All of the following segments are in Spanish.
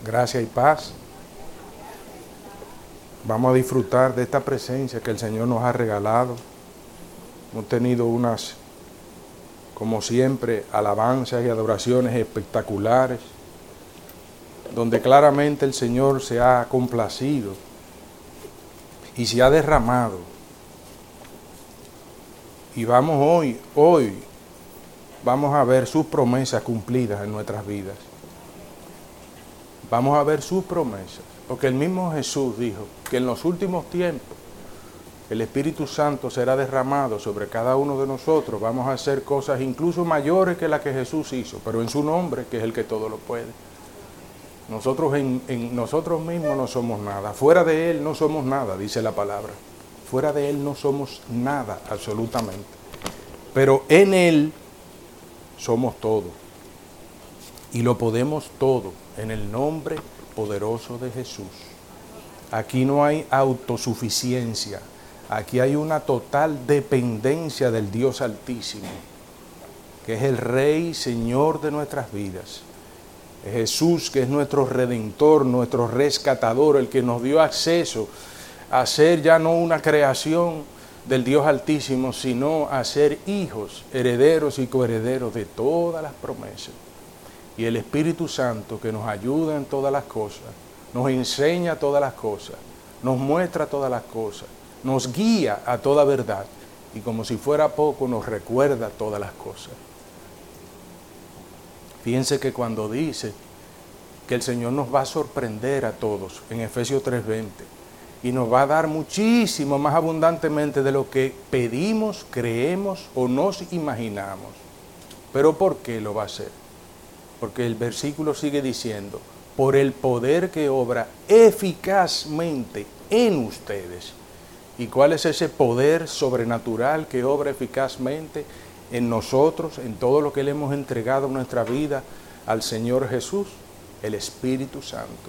Gracia y paz. Vamos a disfrutar de esta presencia que el Señor nos ha regalado. Hemos tenido unas, como siempre, alabanzas y adoraciones espectaculares, donde claramente el Señor se ha complacido y se ha derramado. Y vamos hoy vamos a ver sus promesas cumplidas en nuestras vidas. Vamos a ver sus promesas, porque el mismo Jesús dijo que en los últimos tiempos el Espíritu Santo será derramado sobre cada uno de nosotros. Vamos a hacer cosas incluso mayores que las que Jesús hizo, pero en su nombre, que es el que todo lo puede. Nosotros en nosotros mismos no somos nada. Fuera de Él no somos nada, dice la palabra. Fuera de Él no somos nada, absolutamente. Pero en Él somos todo. Y lo podemos todo en el nombre poderoso de Jesús. Aquí no hay autosuficiencia. Aquí hay una total dependencia del Dios Altísimo, que es el Rey y Señor de nuestras vidas. Es Jesús, que es nuestro Redentor, nuestro Rescatador, el que nos dio acceso a ser ya no una creación del Dios Altísimo, sino a ser hijos, herederos y coherederos de todas las promesas. Y el Espíritu Santo, que nos ayuda en todas las cosas, nos enseña todas las cosas, nos muestra todas las cosas, nos guía a toda verdad y como si fuera poco nos recuerda todas las cosas. Fíjense que cuando dice que el Señor nos va a sorprender a todos en Efesios 3:20 y nos va a dar muchísimo más abundantemente de lo que pedimos, creemos o nos imaginamos. ¿Pero por qué lo va a hacer? Porque el versículo sigue diciendo, por el poder que obra eficazmente en ustedes. ¿Y cuál es ese poder sobrenatural que obra eficazmente en nosotros, en todo lo que le hemos entregado en nuestra vida al Señor Jesús? El Espíritu Santo.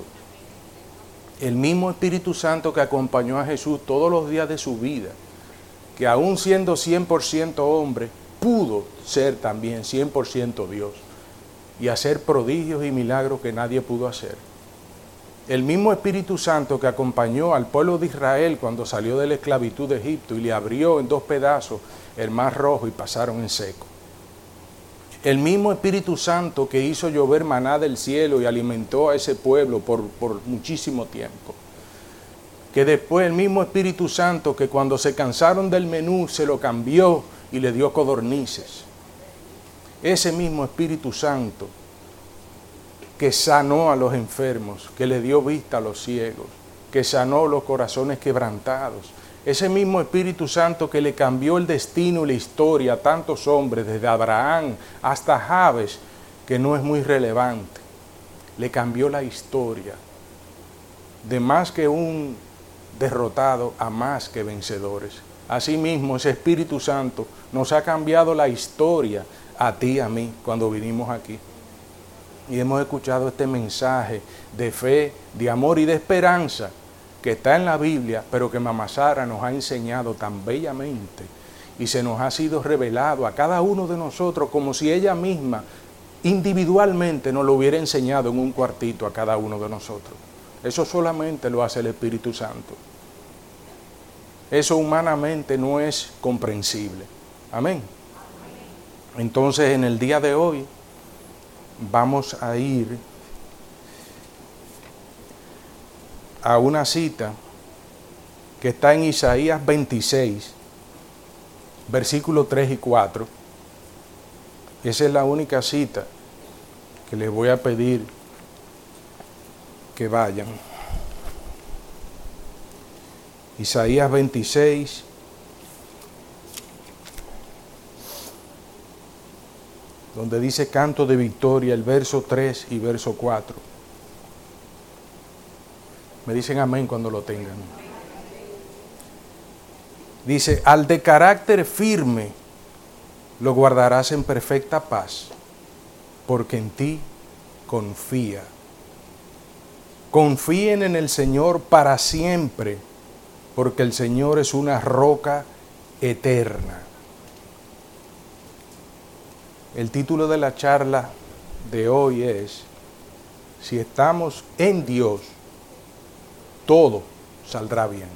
El mismo Espíritu Santo que acompañó a Jesús todos los días de su vida, que aún siendo 100% hombre, pudo ser también 100% Dios y hacer prodigios y milagros que nadie pudo hacer. El mismo Espíritu Santo que acompañó al pueblo de Israel cuando salió de la esclavitud de Egipto y le abrió en 2 pedazos el mar rojo y pasaron en seco. El mismo Espíritu Santo que hizo llover maná del cielo y alimentó a ese pueblo por muchísimo tiempo. Que después el mismo Espíritu Santo que cuando se cansaron del menú se lo cambió y le dio codornices. Ese mismo Espíritu Santo que sanó a los enfermos, que le dio vista a los ciegos, que sanó los corazones quebrantados. Ese mismo Espíritu Santo que le cambió el destino y la historia a tantos hombres, desde Abraham hasta Jabes, que no es muy relevante. Le cambió la historia. De más que un derrotado a más que vencedores. Asimismo, ese Espíritu Santo nos ha cambiado la historia a ti y a mí cuando vinimos aquí. Y hemos escuchado este mensaje de fe, de amor y de esperanza que está en la Biblia, pero que Mamá Sara nos ha enseñado tan bellamente y se nos ha sido revelado a cada uno de nosotros como si ella misma individualmente nos lo hubiera enseñado en un cuartito a cada uno de nosotros. Eso solamente lo hace el Espíritu Santo. Eso humanamente no es comprensible. Amén. Entonces, en el día de hoy vamos a ir a una cita que está en Isaías 26, versículos 3 y 4. Esa es la única cita que les voy a pedir que vayan. Isaías 26, donde dice canto de victoria, el verso 3 y verso 4. Me dicen amén cuando lo tengan. Dice, al de carácter firme lo guardarás en perfecta paz, porque en ti confía. Confíen en el Señor para siempre, porque el Señor es una roca eterna. El título de la charla de hoy es si estamos en Dios, todo saldrá bien.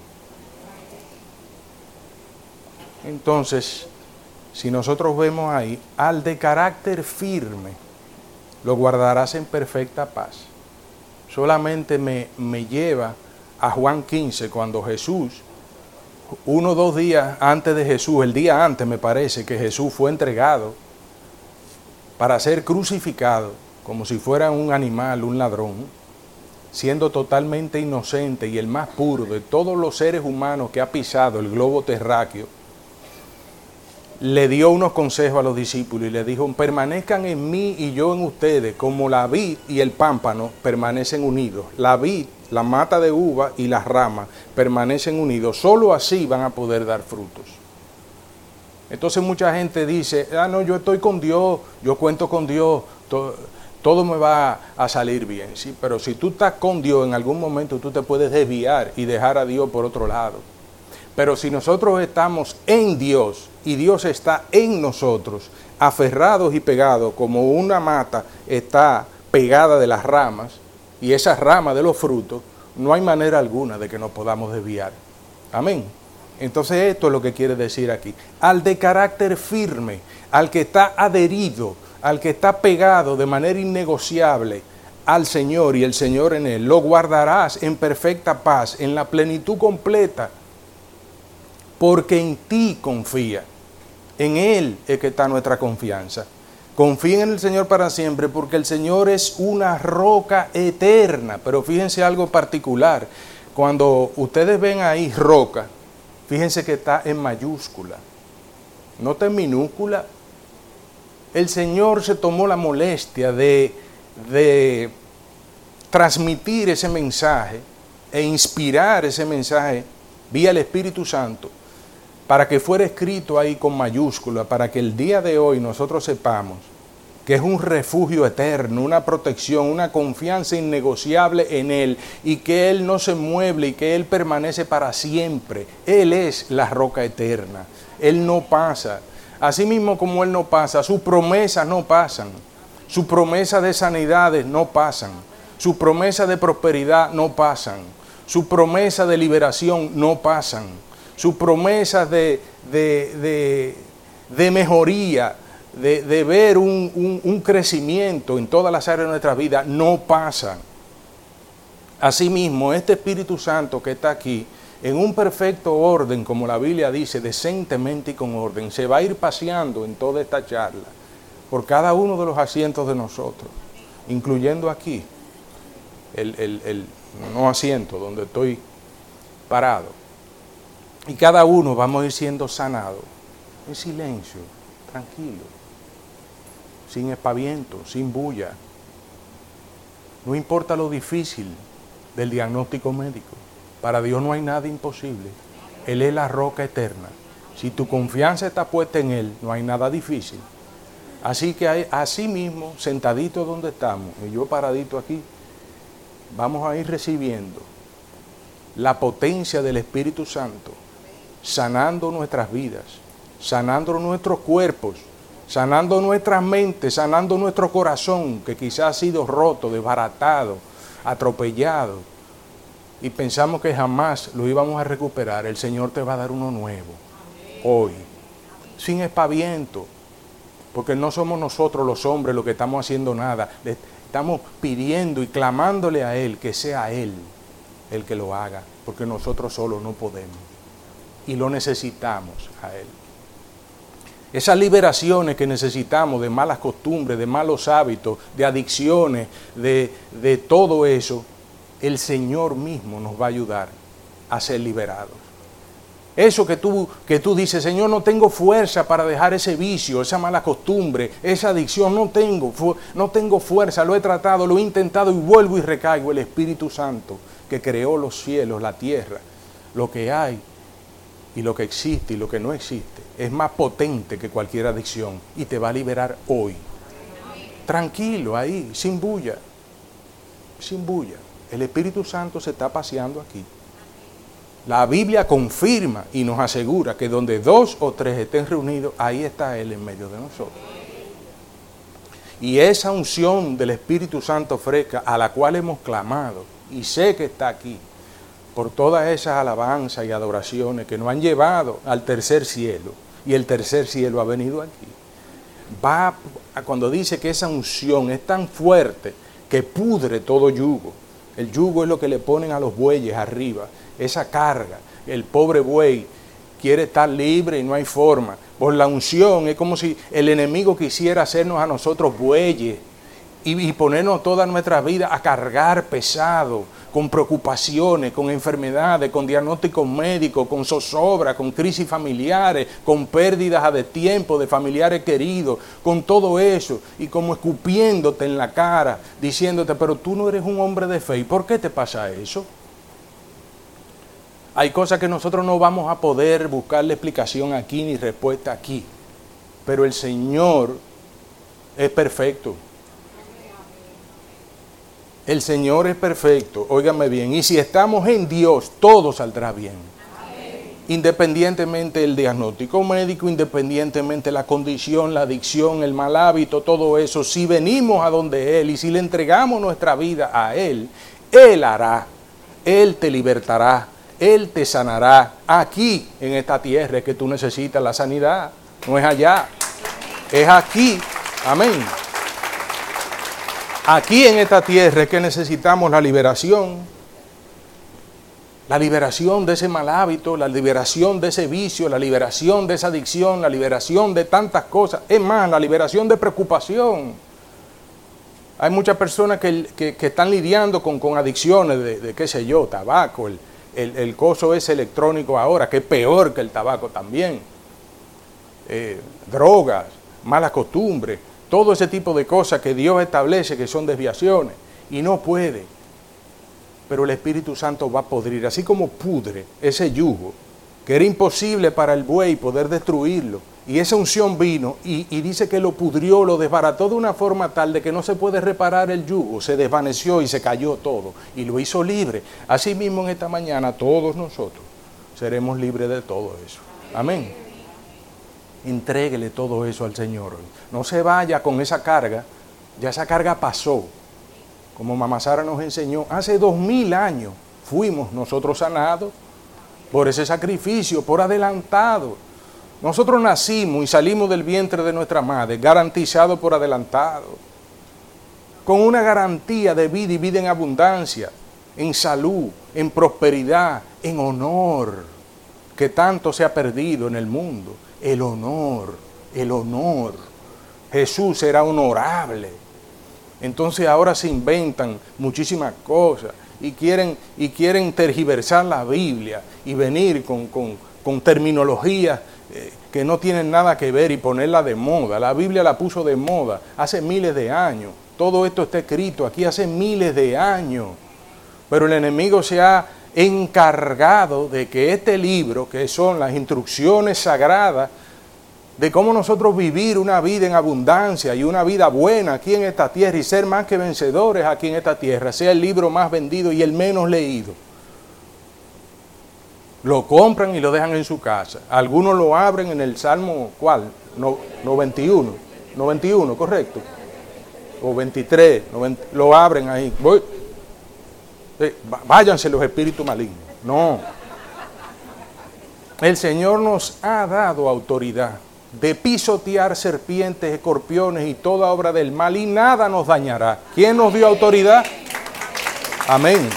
Entonces, si nosotros vemos ahí, al de carácter firme, lo guardarás en perfecta paz. Solamente me lleva a Juan 15, cuando Jesús, 1 o 2 días antes de Jesús, el día antes me parece que Jesús fue entregado para ser crucificado, como si fuera un animal, un ladrón, siendo totalmente inocente y el más puro de todos los seres humanos que ha pisado el globo terráqueo. Le dio unos consejos a los discípulos y le dijo: permanezcan en mí y yo en ustedes, como la vid y el pámpano permanecen unidos. La vid, la mata de uva y las ramas permanecen unidos. Solo así van a poder dar frutos. Entonces mucha gente dice: no, yo estoy con Dios, yo cuento con Dios, todo me va a salir bien. Sí, pero si tú estás con Dios, en algún momento tú te puedes desviar y dejar a Dios por otro lado. Pero si nosotros estamos en Dios y Dios está en nosotros, aferrados y pegados, como una mata está pegada de las ramas, y esas ramas de los frutos, no hay manera alguna de que nos podamos desviar. Amén. Entonces esto es lo que quiere decir aquí. Al de carácter firme, al que está adherido, al que está pegado de manera innegociable al Señor y el Señor en él, lo guardarás en perfecta paz, en la plenitud completa, porque en ti confía. En Él es que está nuestra confianza. Confíen en el Señor para siempre, porque el Señor es una roca eterna. Pero fíjense algo particular. Cuando ustedes ven ahí roca, fíjense que está en mayúscula, no está en minúscula. El Señor se tomó la molestia de transmitir ese mensaje e inspirar ese mensaje vía el Espíritu Santo, para que fuera escrito ahí con mayúscula, para que el día de hoy nosotros sepamos que es un refugio eterno, una protección, una confianza innegociable en Él, y que Él no se mueve y que Él permanece para siempre. Él es la roca eterna, Él no pasa. Así mismo como Él no pasa, sus promesas no pasan, sus promesas de sanidades no pasan, sus promesas de prosperidad no pasan, sus promesas de liberación no pasan, sus promesas de mejoría, de ver un crecimiento en todas las áreas de nuestra vida, no pasan. Asimismo, este Espíritu Santo que está aquí, en un perfecto orden, como la Biblia dice, decentemente y con orden, se va a ir paseando en toda esta charla por cada uno de los asientos de nosotros, incluyendo aquí, el no asiento donde estoy parado. Y cada uno vamos a ir siendo sanados en silencio, tranquilo, sin espaviento, sin bulla. No importa lo difícil del diagnóstico médico, para Dios no hay nada imposible. Él es la roca eterna. Si tu confianza está puesta en Él, no hay nada difícil. Así que así mismo, sentadito donde estamos, y yo paradito aquí, vamos a ir recibiendo la potencia del Espíritu Santo, sanando nuestras vidas, sanando nuestros cuerpos, sanando nuestras mentes, sanando nuestro corazón, que quizás ha sido roto, desbaratado, atropellado, y pensamos que jamás lo íbamos a recuperar. El Señor te va a dar uno nuevo, hoy, sin espaviento, porque no somos nosotros los hombres los que estamos haciendo nada. Le estamos pidiendo y clamándole a Él que sea Él el que lo haga, porque nosotros solos no podemos. Y lo necesitamos a Él. Esas liberaciones que necesitamos de malas costumbres, de malos hábitos, de adicciones, de todo eso, el Señor mismo nos va a ayudar a ser liberados. Eso que tú dices: Señor, no tengo fuerza para dejar ese vicio, esa mala costumbre, esa adicción, no tengo fuerza, lo he tratado, lo he intentado y vuelvo y recaigo. El Espíritu Santo, que creó los cielos, la tierra, lo que hay y lo que existe y lo que no existe, es más potente que cualquier adicción y te va a liberar hoy. Tranquilo ahí, sin bulla, sin bulla. El Espíritu Santo se está paseando aquí. La Biblia confirma y nos asegura que donde 2 o 3 estén reunidos, ahí está Él en medio de nosotros. Y esa unción del Espíritu Santo fresca a la cual hemos clamado, y sé que está aquí, por todas esas alabanzas y adoraciones que nos han llevado al tercer cielo, y el tercer cielo ha venido aquí. Va cuando dice que esa unción es tan fuerte que pudre todo yugo. El yugo es lo que le ponen a los bueyes arriba, esa carga. El pobre buey quiere estar libre y no hay forma. Por la unción es como si el enemigo quisiera hacernos a nosotros bueyes y ponernos toda nuestra vida a cargar pesado, con preocupaciones, con enfermedades, con diagnósticos médicos, con zozobra, con crisis familiares, con pérdidas a destiempo de familiares queridos, con todo eso, y como escupiéndote en la cara, diciéndote, pero tú no eres un hombre de fe, ¿y por qué te pasa eso? Hay cosas que nosotros no vamos a poder buscarle explicación aquí ni respuesta aquí, pero el Señor es perfecto. El Señor es perfecto, óigame bien, y si estamos en Dios, todo saldrá bien. Amén. Independientemente del diagnóstico médico, independientemente la condición, la adicción, el mal hábito, todo eso, si venimos a donde Él y si le entregamos nuestra vida a Él, Él hará, Él te libertará, Él te sanará. Aquí, en esta tierra, es que tú necesitas la sanidad, no es allá, es aquí. Amén. Aquí en esta tierra es que necesitamos la liberación de ese mal hábito, la liberación de ese vicio, la liberación de esa adicción, la liberación de tantas cosas. Es más, la liberación de preocupación. Hay muchas personas que están lidiando con adicciones de qué sé yo, tabaco, el coso ese electrónico ahora, que es peor que el tabaco también. Drogas, malas costumbres. Todo ese tipo de cosas que Dios establece que son desviaciones y no puede. Pero el Espíritu Santo va a pudrir, así como pudre ese yugo, que era imposible para el buey poder destruirlo. Y esa unción vino y dice que lo pudrió, lo desbarató de una forma tal de que no se puede reparar el yugo. Se desvaneció y se cayó todo y lo hizo libre. Así mismo en esta mañana todos nosotros seremos libres de todo eso. Amén. Entréguele todo eso al Señor. No se vaya con esa carga, ya esa carga pasó. Como Mamá Sara nos enseñó, hace 2000 años fuimos nosotros sanados por ese sacrificio, por adelantado. Nosotros nacimos y salimos del vientre de nuestra madre, garantizado por adelantado, con una garantía de vida y vida en abundancia, en salud, en prosperidad, en honor, que tanto se ha perdido en el mundo. El honor, el honor. Jesús era honorable. Entonces ahora se inventan muchísimas cosas y quieren tergiversar la Biblia y venir con terminologías que no tienen nada que ver y ponerla de moda. La Biblia la puso de moda hace miles de años. Todo esto está escrito aquí hace miles de años. Pero el enemigo se ha encargado de que este libro, que son las instrucciones sagradas de cómo nosotros vivir una vida en abundancia y una vida buena aquí en esta tierra y ser más que vencedores aquí en esta tierra, sea el libro más vendido y el menos leído. Lo compran y lo dejan en su casa. Algunos lo abren en el Salmo, ¿cuál? 91, correcto. O 23, lo abren ahí. Váyanse los espíritus malignos. No. El Señor nos ha dado autoridad de pisotear serpientes, escorpiones y toda obra del mal y nada nos dañará. ¿Quién nos dio autoridad? Amén.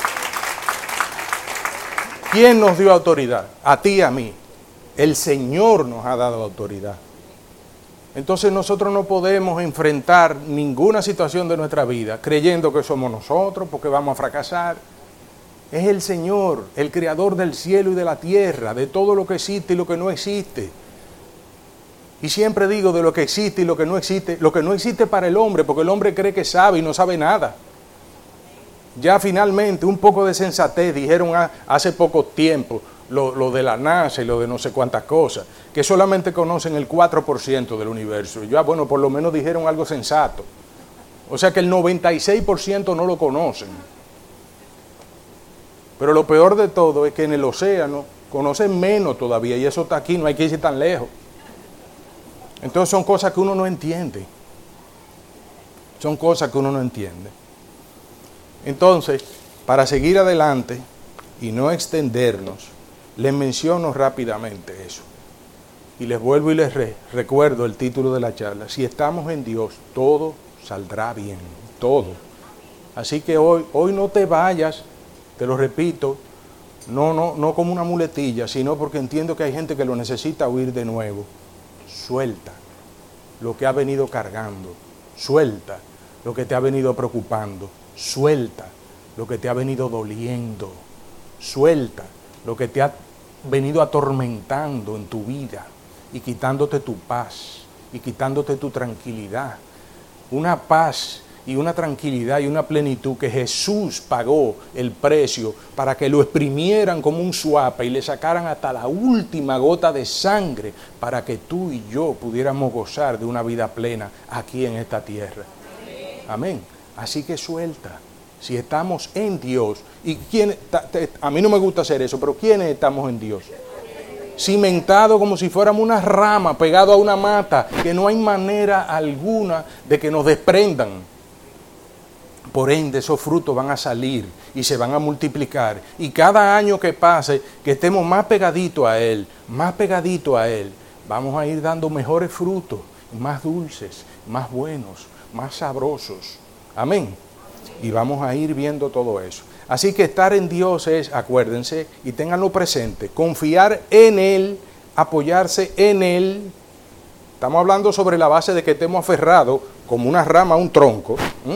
¿Quién nos dio autoridad? A ti y a mí. El Señor nos ha dado autoridad. Entonces nosotros no podemos enfrentar ninguna situación de nuestra vida creyendo que somos nosotros porque vamos a fracasar. Es el Señor, el creador del cielo y de la tierra, de todo lo que existe y lo que no existe. Y siempre digo de lo que existe y lo que no existe para el hombre, porque el hombre cree que sabe y no sabe nada. Ya finalmente un poco de sensatez dijeron hace poco tiempo, lo de la NASA y lo de no sé cuántas cosas, que solamente conocen el 4% del universo. Ya bueno, por lo menos dijeron algo sensato. O sea que el 96% no lo conocen. Pero lo peor de todo es que en el océano conocen menos todavía, y eso está aquí, no hay que irse tan lejos. Entonces son cosas que uno no entiende. Son cosas que uno no entiende. Entonces, para seguir adelante y no extendernos, les menciono rápidamente eso. Y les vuelvo y les recuerdo el título de la charla. Si estamos en Dios, todo saldrá bien, todo. Así que hoy no te vayas, te lo repito, no como una muletilla, sino porque entiendo que hay gente que lo necesita oír de nuevo. Suelta lo que ha venido cargando, suelta lo que te ha venido preocupando, suelta lo que te ha venido doliendo, suelta lo que te ha venido atormentando en tu vida y quitándote tu paz y quitándote tu tranquilidad. Una paz y una tranquilidad y una plenitud que Jesús pagó el precio para que lo exprimieran como un suapa y le sacaran hasta la última gota de sangre para que tú y yo pudiéramos gozar de una vida plena aquí en esta tierra. Amén. Así que suelta. Si estamos en Dios, y a mí no me gusta hacer eso, pero ¿quiénes estamos en Dios? Cimentado como si fuéramos una rama pegado a una mata, que no hay manera alguna de que nos desprendan. Por ende, esos frutos van a salir y se van a multiplicar. Y cada año que pase, que estemos más pegaditos a Él, vamos a ir dando mejores frutos, más dulces, más buenos, más sabrosos. Amén. Y vamos a ir viendo todo eso. Así que estar en Dios es, acuérdense, y ténganlo presente, confiar en Él, apoyarse en Él. Estamos hablando sobre la base de que estemos aferrados como una rama a un tronco.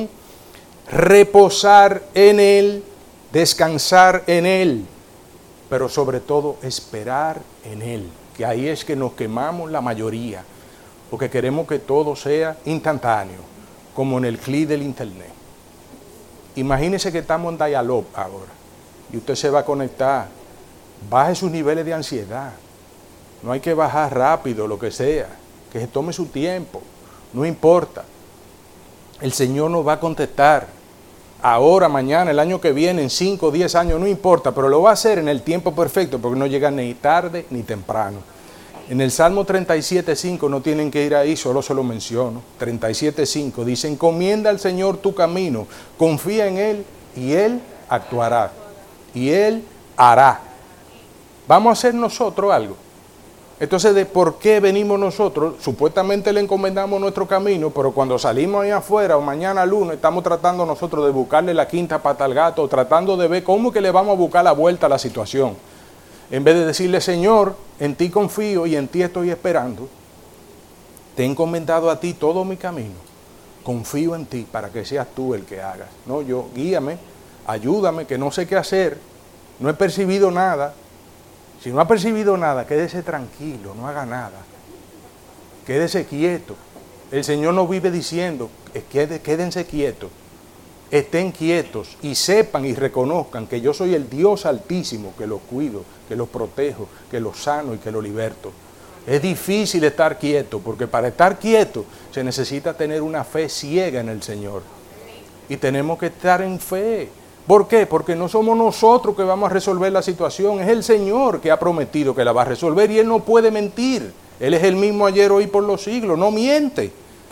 Reposar en Él, descansar en Él, pero sobre todo esperar en Él, que ahí es que nos quemamos la mayoría, porque queremos que todo sea instantáneo, como en el clic del internet. Imagínese que estamos en dial-up ahora, y usted se va a conectar, baje sus niveles de ansiedad, no hay que bajar rápido, lo que sea, que se tome su tiempo, no importa. El Señor nos va a contestar ahora, mañana, el año que viene, en 5 o 10 años, no importa, pero lo va a hacer en el tiempo perfecto porque no llega ni tarde ni temprano. En el Salmo 37.5 no tienen que ir ahí, solo se lo menciono. 37.5 dice, encomienda al Señor tu camino, confía en Él y Él actuará y Él hará. ¿Vamos a hacer nosotros algo? Entonces, ¿de por qué venimos nosotros? Supuestamente le encomendamos nuestro camino, pero cuando salimos ahí afuera o mañana lunes, estamos tratando nosotros de buscarle la quinta pata al gato, tratando de ver cómo que le vamos a buscar la vuelta a la situación. En vez de decirle, Señor, en ti confío y en ti estoy esperando, te he encomendado a ti todo mi camino, confío en ti para que seas tú el que hagas. No, yo, guíame, ayúdame, que no sé qué hacer, no he percibido nada. Si no ha percibido nada, quédese tranquilo, no haga nada. Quédese quieto. El Señor nos vive diciendo, quédense quietos, estén quietos y sepan y reconozcan que yo soy el Dios Altísimo, que los cuido, que los protejo, que los sano y que los liberto. Es difícil estar quieto, porque para estar quieto se necesita tener una fe ciega en el Señor. Y tenemos que estar en fe. ¿Por qué? Porque no somos nosotros que vamos a resolver la situación, es el Señor que ha prometido que la va a resolver y Él no puede mentir. Él es el mismo ayer, hoy, por los siglos, no miente.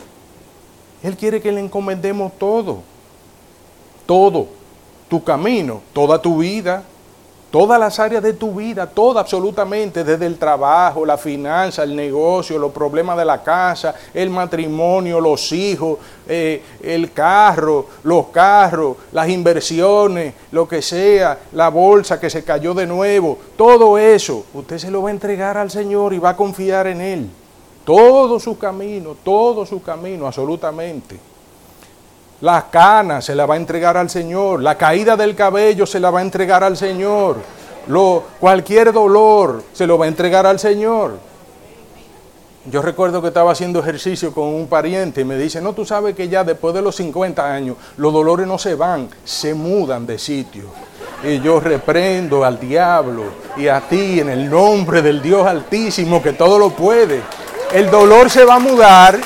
Él quiere que le encomendemos todo, tu camino, toda tu vida, todas las áreas de tu vida, toda absolutamente, desde el trabajo, la finanza, el negocio, los problemas de la casa, el matrimonio, los hijos, el carro, los carros, las inversiones, lo que sea, la bolsa que se cayó de nuevo, todo eso, usted se lo va a entregar al Señor y va a confiar en Él. Todo su camino, absolutamente. Las canas se la va a entregar al Señor, la caída del cabello se la va a entregar al Señor, cualquier dolor se lo va a entregar al Señor. Yo recuerdo que estaba haciendo ejercicio con un pariente y me dice, no, tú sabes que ya después de los 50 años los dolores no se van, se mudan de sitio. Y yo reprendo al diablo y a ti en el nombre del Dios Altísimo que todo lo puede. El dolor se va a mudar.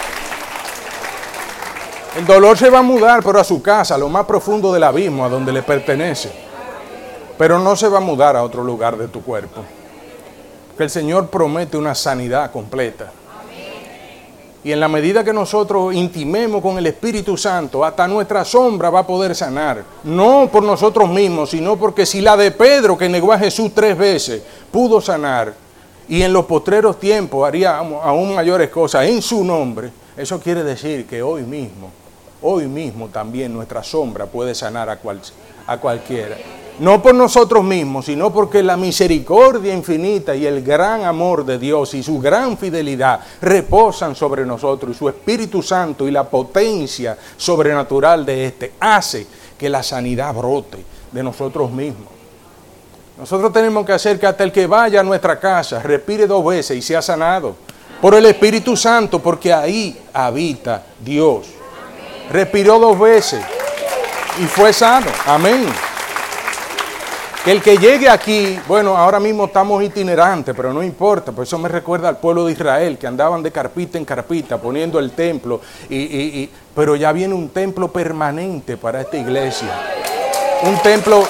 El dolor se va a mudar, pero a su casa, a lo más profundo del abismo, a donde le pertenece. Pero no se va a mudar a otro lugar de tu cuerpo. Que el Señor promete una sanidad completa. Y en la medida que nosotros intimemos con el Espíritu Santo, hasta nuestra sombra va a poder sanar. No por nosotros mismos, sino porque si la de Pedro, que negó a Jesús 3 veces, pudo sanar, y en los postreros tiempos haría aún mayores cosas en su nombre, eso quiere decir que hoy mismo también nuestra sombra puede sanar a cualquiera. No por nosotros mismos, sino porque la misericordia infinita y el gran amor de Dios y su gran fidelidad reposan sobre nosotros, y su Espíritu Santo y la potencia sobrenatural de éste hace que la sanidad brote de nosotros mismos. Nosotros tenemos que hacer que hasta el que vaya a nuestra casa respire 2 veces y sea sanado por el Espíritu Santo, porque ahí habita Dios. Respiró 2 veces y fue sano. Amén. Que el que llegue aquí, bueno, ahora mismo estamos itinerantes, pero no importa, por eso me recuerda al pueblo de Israel, que andaban de carpita en carpita poniendo el templo, pero ya viene un templo permanente para esta iglesia. Un templo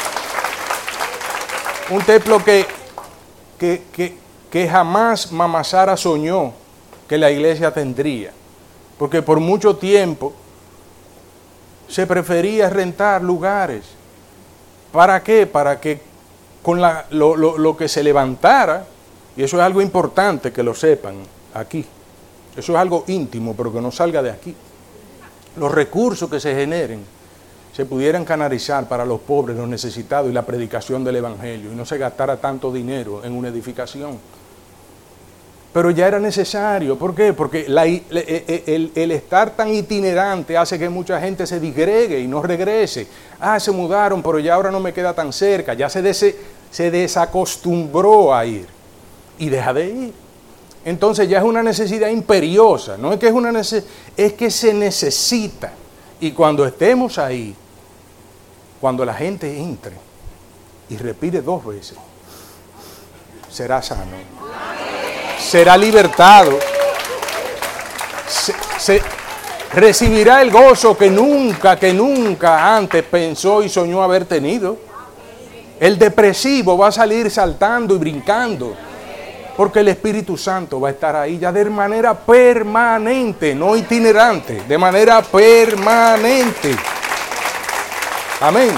que jamás Mama Sara soñó que la iglesia tendría, porque por mucho tiempo se prefería rentar lugares. ¿Para qué? Para que con lo que se levantara, y eso es algo importante que lo sepan aquí, eso es algo íntimo, pero que no salga de aquí, los recursos que se generen se pudieran canalizar para los pobres, los necesitados y la predicación del Evangelio, y no se gastara tanto dinero en una edificación. Pero ya era necesario. ¿Por qué? Porque el estar tan itinerante hace que mucha gente se disgregue y no regrese. Se mudaron, pero ya ahora no me queda tan cerca. Ya se desacostumbró a ir y deja de ir. Entonces ya es una necesidad imperiosa. No es que es una necesidad, es que se necesita. Y cuando estemos ahí, cuando la gente entre y respire 2 veces, será sano. Será libertado, recibirá el gozo que nunca antes pensó y soñó haber tenido. El depresivo va a salir saltando y brincando, porque el Espíritu Santo va a estar ahí ya de manera permanente, no itinerante, de manera permanente. Amén.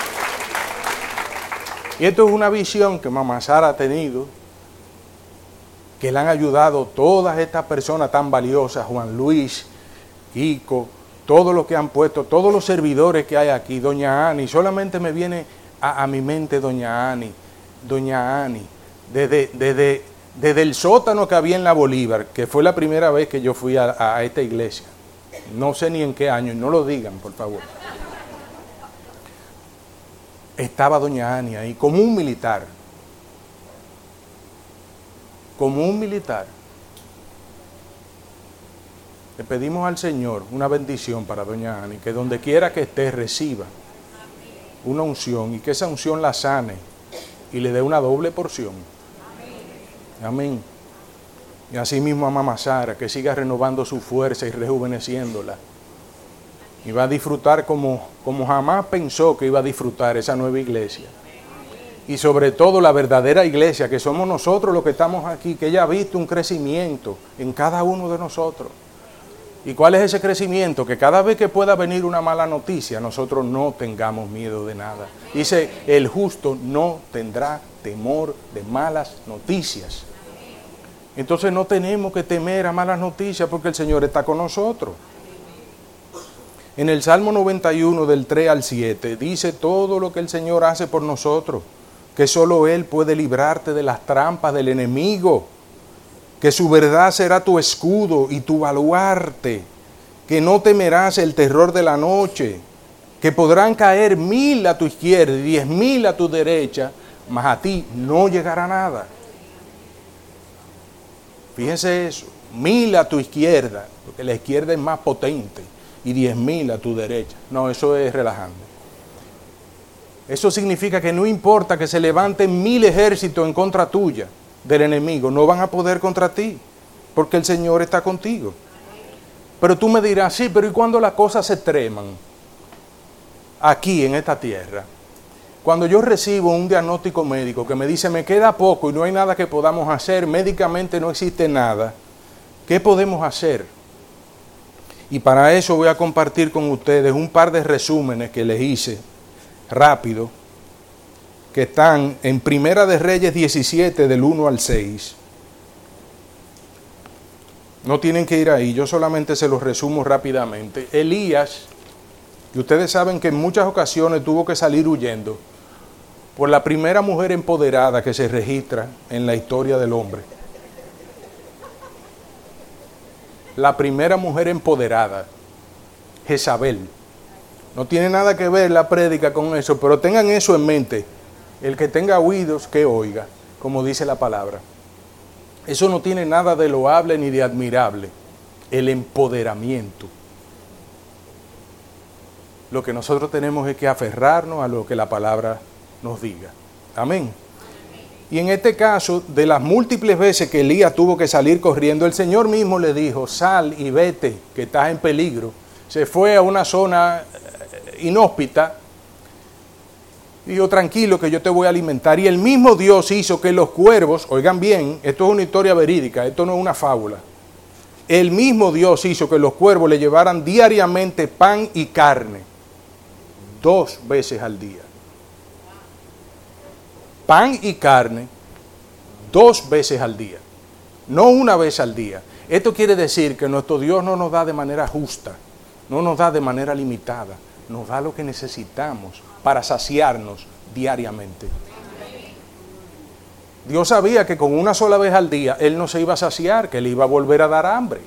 Y esto es una visión que Mama Sara ha tenido, que le han ayudado todas estas personas tan valiosas, Juan Luis, Ico, todos los que han puesto, todos los servidores que hay aquí, doña Ani, solamente me viene a mi mente doña Ani, desde el sótano que había en la Bolívar, que fue la primera vez que yo fui a esta iglesia, no sé ni en qué año, y no lo digan, por favor. Estaba doña Ani ahí, como un militar. Le pedimos al Señor una bendición para doña Ani, que donde quiera que esté reciba una unción y que esa unción la sane y le dé una doble porción. Amén. Y así mismo a Mama Sara, que siga renovando su fuerza y rejuveneciéndola. Y va a disfrutar como jamás pensó que iba a disfrutar esa nueva iglesia. Y sobre todo la verdadera iglesia, que somos nosotros los que estamos aquí, que ella ha visto un crecimiento en cada uno de nosotros. ¿Y cuál es ese crecimiento? Que cada vez que pueda venir una mala noticia, nosotros no tengamos miedo de nada. Dice, el justo no tendrá temor de malas noticias. Entonces no tenemos que temer a malas noticias porque el Señor está con nosotros. En el Salmo 91 del 3 al 7 dice todo lo que el Señor hace por nosotros, que solo Él puede librarte de las trampas del enemigo, que su verdad será tu escudo y tu baluarte, que no temerás el terror de la noche, que podrán caer 1000 a tu izquierda y 10.000 a tu derecha, mas a ti no llegará nada. Fíjense eso, 1000 a tu izquierda, porque la izquierda es más potente, y 10.000 a tu derecha. No, eso es relajante. Eso significa que no importa que se levanten 1000 ejércitos en contra tuya del enemigo, no van a poder contra ti, porque el Señor está contigo. Pero tú me dirás, sí, pero ¿y cuando las cosas se extreman aquí en esta tierra? Cuando yo recibo un diagnóstico médico que me dice, me queda poco y no hay nada que podamos hacer, médicamente no existe nada, ¿Qué podemos hacer? Y para eso voy a compartir con ustedes un par de resúmenes que les hice rápido, que están en Primera de Reyes 17 del 1 al 6. No tienen que ir ahí, yo solamente se los resumo rápidamente. Elías, y ustedes saben que en muchas ocasiones tuvo que salir huyendo por la primera mujer empoderada que se registra en la historia del hombre. La primera mujer empoderada, Jezabel. No tiene nada que ver la prédica con eso, pero tengan eso en mente. El que tenga oídos, que oiga, como dice la palabra. Eso no tiene nada de loable ni de admirable. El empoderamiento. Lo que nosotros tenemos es que aferrarnos a lo que la palabra nos diga. Amén. Y en este caso, de las múltiples veces que Elías tuvo que salir corriendo, el Señor mismo le dijo, sal y vete, que estás en peligro. Se fue a una zona inhóspita. Dijo, tranquilo que yo te voy a alimentar. Y el mismo Dios hizo que los cuervos, oigan bien, esto es una historia verídica, esto no es una fábula. El mismo Dios hizo que los cuervos le llevaran diariamente pan y carne, 2 veces al día. Pan y carne 2 veces al día, no una vez al día. Esto quiere decir que nuestro Dios no nos da de manera justa, no nos da de manera limitada, nos da lo que necesitamos para saciarnos diariamente. Dios sabía que con una sola vez al día Él no se iba a saciar, que le iba a volver a dar hambre.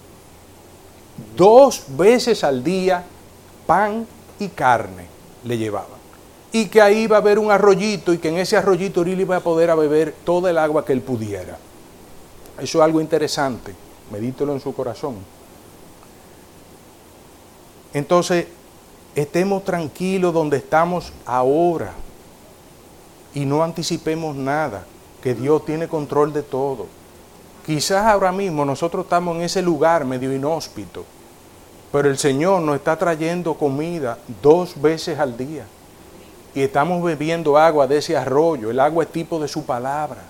2 veces al día, pan y carne le llevaba. Y que ahí iba a haber un arroyito y que en ese arroyito él iba a poder beber toda el agua que él pudiera. Eso es algo interesante, medítelo en su corazón. Entonces, estemos tranquilos donde estamos ahora y no anticipemos nada, que Dios tiene control de todo. Quizás ahora mismo nosotros estamos en ese lugar medio inhóspito, pero el Señor nos está trayendo comida 2 veces al día. Y estamos bebiendo agua de ese arroyo. El agua es tipo de su palabra.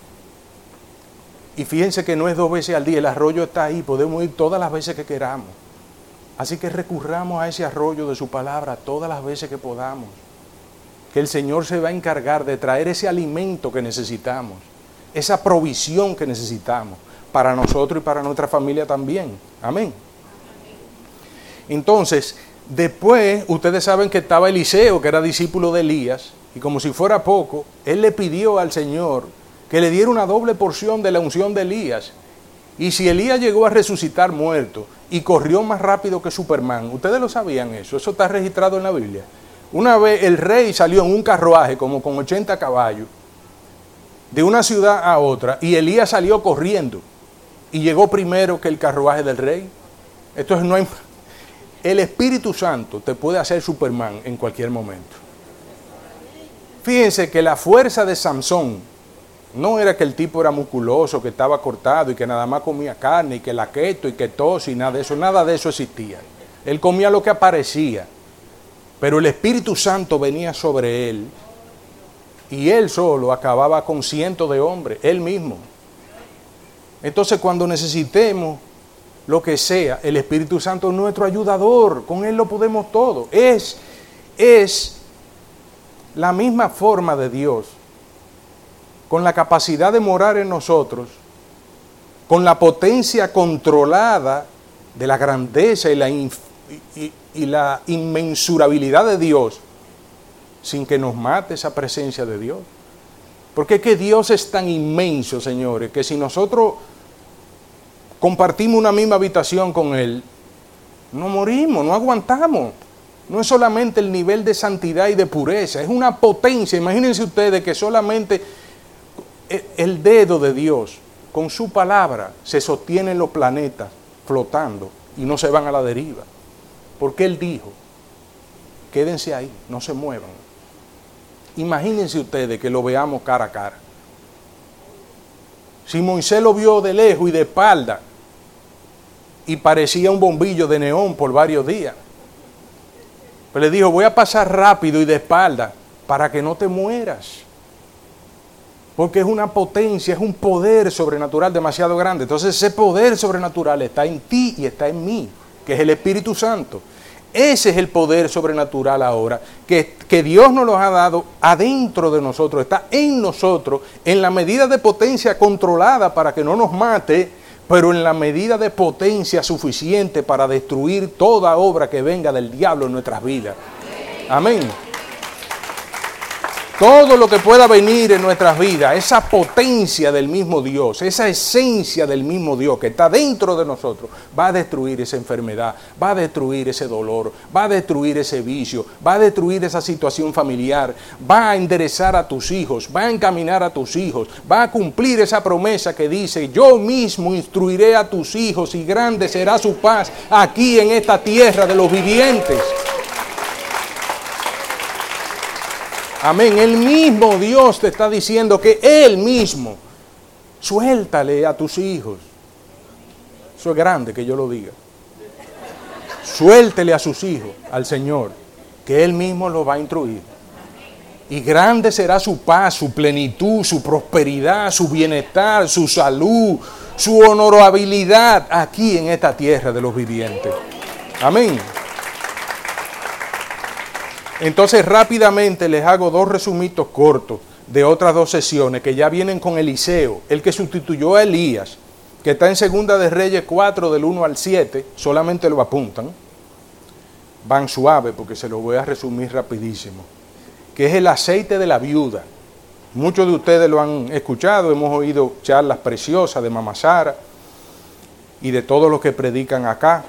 Y fíjense que no es 2 veces al día. El arroyo está ahí. Podemos ir todas las veces que queramos. Así que recurramos a ese arroyo de su palabra todas las veces que podamos. Que el Señor se va a encargar de traer ese alimento que necesitamos. Esa provisión que necesitamos. Para nosotros y para nuestra familia también. Amén. Entonces, después, ustedes saben que estaba Eliseo, que era discípulo de Elías, y como si fuera poco, él le pidió al Señor que le diera una doble porción de la unción de Elías. Y si Elías llegó a resucitar muerto y corrió más rápido que Superman, ustedes lo sabían eso está registrado en la Biblia. Una vez el rey salió en un carruaje como con 80 caballos de una ciudad a otra y Elías salió corriendo y llegó primero que el carruaje del rey. Entonces no hay... El Espíritu Santo te puede hacer Superman en cualquier momento. Fíjense que la fuerza de Samson no era que el tipo era musculoso, que estaba cortado y que nada más comía carne y que la keto y que tos y nada de eso existía. Él comía lo que aparecía, pero el Espíritu Santo venía sobre él y él solo acababa con cientos de hombres, él mismo. Entonces cuando necesitemos lo que sea, el Espíritu Santo es nuestro ayudador, con Él lo podemos todo. Es la misma forma de Dios, con la capacidad de morar en nosotros, con la potencia controlada de la grandeza y la inmensurabilidad de Dios, sin que nos mate esa presencia de Dios. Porque es que Dios es tan inmenso, señores, que si nosotros compartimos una misma habitación con Él, no morimos, no aguantamos. No es solamente el nivel de santidad y de pureza, es una potencia. Imagínense ustedes que solamente el dedo de Dios, con su palabra, se sostienen los planetas flotando y no se van a la deriva. Porque Él dijo, quédense ahí, no se muevan. Imagínense ustedes que lo veamos cara a cara. Si Moisés lo vio de lejos y de espalda, y parecía un bombillo de neón por varios días, pues le dijo, voy a pasar rápido y de espalda para que no te mueras. porque es una potencia, es un poder sobrenatural demasiado grande. Entonces ese poder sobrenatural está en ti y está en mí, que es el Espíritu Santo. Ese es el poder sobrenatural ahora, que Dios nos lo ha dado adentro de nosotros, está en nosotros, en la medida de potencia controlada para que no nos mate, pero en la medida de potencia suficiente para destruir toda obra que venga del diablo en nuestras vidas. Amén. Todo lo que pueda venir en nuestras vidas, esa potencia del mismo Dios, esa esencia del mismo Dios que está dentro de nosotros, va a destruir esa enfermedad, va a destruir ese dolor, va a destruir ese vicio, va a destruir esa situación familiar, va a enderezar a tus hijos, va a encaminar a tus hijos, va a cumplir esa promesa que dice: yo mismo instruiré a tus hijos y grande será su paz aquí en esta tierra de los vivientes. Amén. El mismo Dios te está diciendo que Él mismo, suéltale a tus hijos. Eso es grande que yo lo diga. Suéltele a sus hijos al Señor, que Él mismo los va a instruir. Y grande será su paz, su plenitud, su prosperidad, su bienestar, su salud, su honorabilidad aquí en esta tierra de los vivientes. Amén. Entonces rápidamente les hago dos resumitos cortos de otras dos sesiones que ya vienen con Eliseo, el que sustituyó a Elías, que está en Segunda de Reyes 4 del 1 al 7, solamente lo apuntan, van suave porque se lo voy a resumir rapidísimo, que es el aceite de la viuda. Muchos de ustedes lo han escuchado, hemos oído charlas preciosas de Mamá Sara y de todos los que predican acá.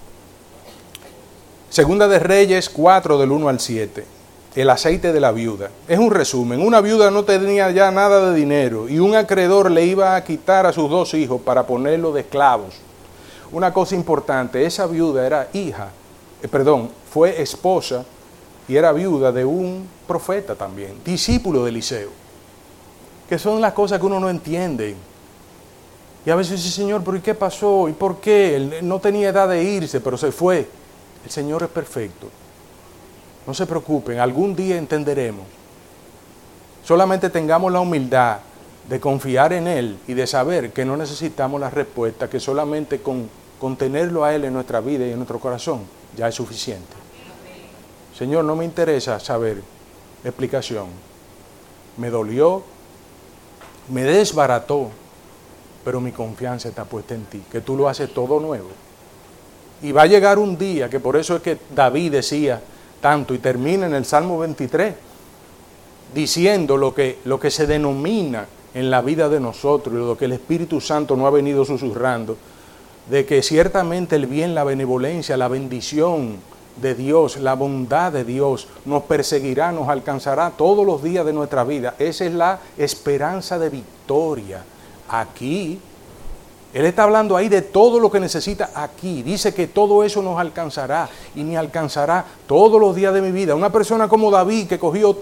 Segunda de Reyes 4 del 1 al 7, el aceite de la viuda. Es un resumen. Una viuda no tenía ya nada de dinero y un acreedor le iba a quitar a sus dos hijos para ponerlos de esclavos. Una cosa importante, esa viuda era fue esposa y era viuda de un profeta también, discípulo de Eliseo. Que son las cosas que uno no entiende. Y a veces dice: Señor, ¿pero y qué pasó? ¿Y por qué? Él no tenía edad de irse, pero se fue. El Señor es perfecto. No se preocupen, algún día entenderemos. Solamente tengamos la humildad de confiar en Él y de saber que no necesitamos la respuesta, que solamente con tenerlo a Él en nuestra vida y en nuestro corazón ya es suficiente. Señor, no me interesa saber explicación. Me dolió, me desbarató, pero mi confianza está puesta en ti, que tú lo haces todo nuevo. Y va a llegar un día, que por eso es que David decía tanto, y termina en el Salmo 23, diciendo lo que se denomina en la vida de nosotros, lo que el Espíritu Santo nos ha venido susurrando, de que ciertamente el bien, la benevolencia, la bendición de Dios, la bondad de Dios nos perseguirá, nos alcanzará todos los días de nuestra vida. Esa es la esperanza de victoria. Aquí Él está hablando ahí de todo lo que necesita aquí. Dice que todo eso nos alcanzará y me alcanzará todos los días de mi vida. Una persona como David, que cogió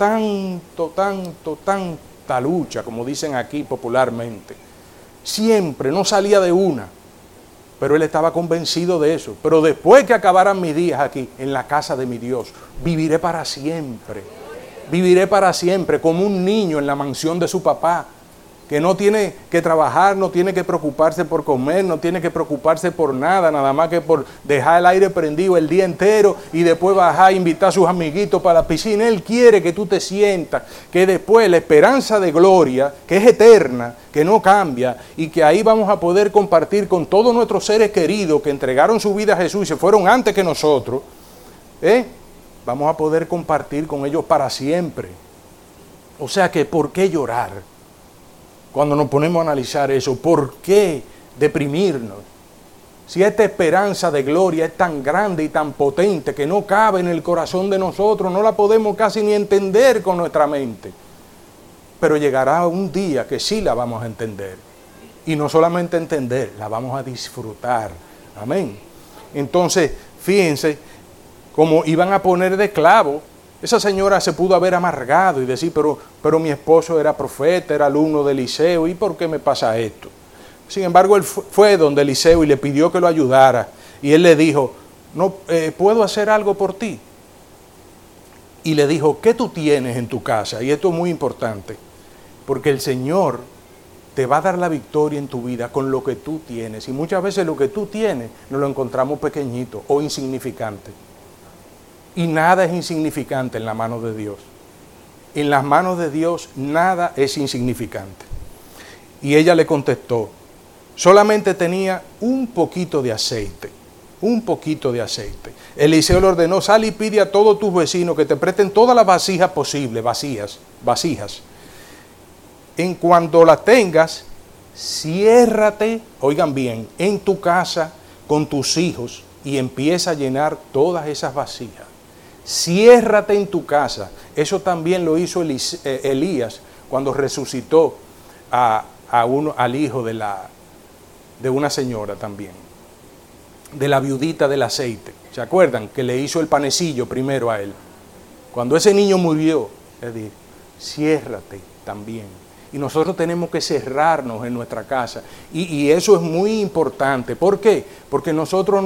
tanta lucha, como dicen aquí popularmente, siempre no salía de una, pero él estaba convencido de eso. Pero después que acabaran mis días aquí, en la casa de mi Dios, viviré para siempre. Viviré para siempre como un niño en la mansión de su papá, que no tiene que trabajar, no tiene que preocuparse por comer, no tiene que preocuparse por nada, nada más que por dejar el aire prendido el día entero y después bajar a invitar a sus amiguitos para la piscina. Él quiere que tú te sientas, que después la esperanza de gloria, que es eterna, que no cambia, y que ahí vamos a poder compartir con todos nuestros seres queridos que entregaron su vida a Jesús y se fueron antes que nosotros, vamos a poder compartir con ellos para siempre. O sea que, ¿por qué llorar? Cuando nos ponemos a analizar eso, ¿por qué deprimirnos? Si esta esperanza de gloria es tan grande y tan potente que no cabe en el corazón de nosotros, no la podemos casi ni entender con nuestra mente. Pero llegará un día que sí la vamos a entender. Y no solamente entender, la vamos a disfrutar. Amén. Entonces, fíjense, como iban a poner de esclavo, esa señora se pudo haber amargado y decir, pero mi esposo era profeta, era alumno de Eliseo, ¿y por qué me pasa esto? Sin embargo, él fue donde Eliseo y le pidió que lo ayudara. Y él le dijo, no, ¿puedo hacer algo por ti? Y le dijo, ¿qué tú tienes en tu casa? Y esto es muy importante. porque el Señor te va a dar la victoria en tu vida con lo que tú tienes. Y muchas veces lo que tú tienes nos lo encontramos pequeñito o insignificante. Y nada es insignificante en la mano de Dios. En las manos de Dios nada es insignificante. Y ella le contestó, solamente tenía un poquito de aceite. Un poquito de aceite. Eliseo le ordenó, sal y pide a todos tus vecinos que te presten todas las vasijas posibles, vasijas. En cuanto las tengas, ciérrate, oigan bien, en tu casa con tus hijos y empieza a llenar todas esas vasijas. Ciérrate en tu casa. Eso también lo hizo Elías cuando resucitó al hijo de una señora también, de la viudita del aceite. ¿Se acuerdan? Que le hizo el panecillo primero a él. Cuando ese niño murió, le dijo, ciérrate también. Y nosotros tenemos que cerrarnos en nuestra casa. Y eso es muy importante. ¿Por qué? Porque nosotros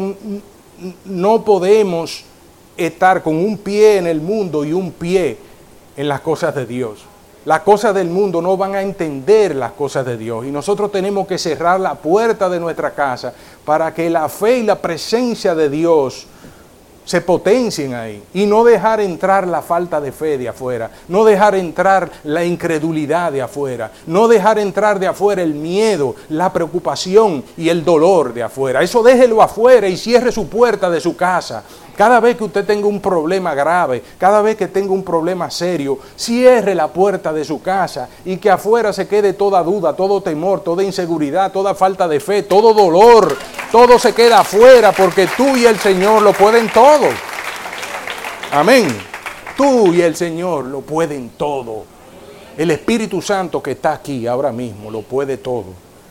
no podemos estar con un pie en el mundo y un pie en las cosas de Dios. Las cosas del mundo no van a entender las cosas de Dios. Y nosotros tenemos que cerrar la puerta de nuestra casa para que la fe y la presencia de Dios se potencien ahí. Y no dejar entrar la falta de fe de afuera. No dejar entrar la incredulidad de afuera. No dejar entrar de afuera el miedo, la preocupación y el dolor de afuera. Eso déjelo afuera y cierre su puerta de su casa. Cada vez que usted tenga un problema grave, cada vez que tenga un problema serio, cierre la puerta de su casa y que afuera se quede toda duda, todo temor, toda inseguridad, toda falta de fe, todo dolor. Todo se queda afuera porque tú y el Señor lo pueden todo. Amén. Tú y el Señor lo pueden todo. El Espíritu Santo que está aquí ahora mismo lo puede todo.